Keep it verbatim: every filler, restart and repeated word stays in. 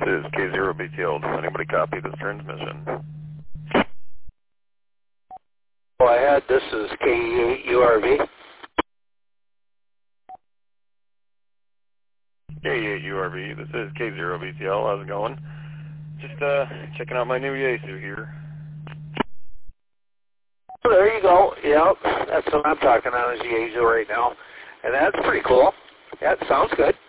is K zero B T L. Does anybody copy this transmission? Go ahead. This is K E eight U R V. K E eight U R V. This is K zero B T L. How's it going? Just uh, checking out my new Yaesu here. Oh, there you go. Yep, that's what I'm talking on is Yaesu right now. And that's pretty cool. That sounds good.